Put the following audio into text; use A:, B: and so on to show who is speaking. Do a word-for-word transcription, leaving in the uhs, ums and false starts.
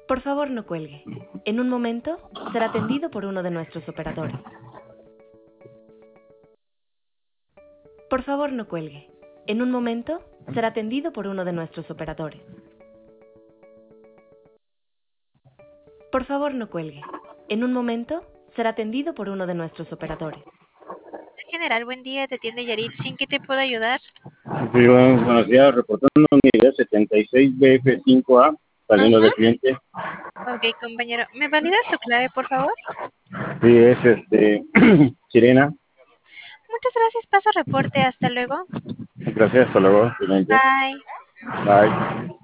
A: Por favor, no cuelgue. En un momento será atendido por uno de nuestros operadores. Por favor, no cuelgue. En un momento será atendido por uno de nuestros operadores. Por favor, no cuelgue. En un momento será atendido por uno de nuestros operadores.
B: General, buen día, te atiende Yarit. ¿Sí, en qué te puedo ayudar?
C: Sí, bueno, buenos días, reportando unidad setenta y seis B F cinco A, saliendo
B: Ajá.
C: de cliente.
B: Ok, compañero. ¿Me validas tu clave, por favor?
C: Sí, es este, Sirena.
B: Muchas gracias. Paso reporte. Hasta luego.
C: Gracias, hasta luego, cliente.
B: Bye.
C: Bye.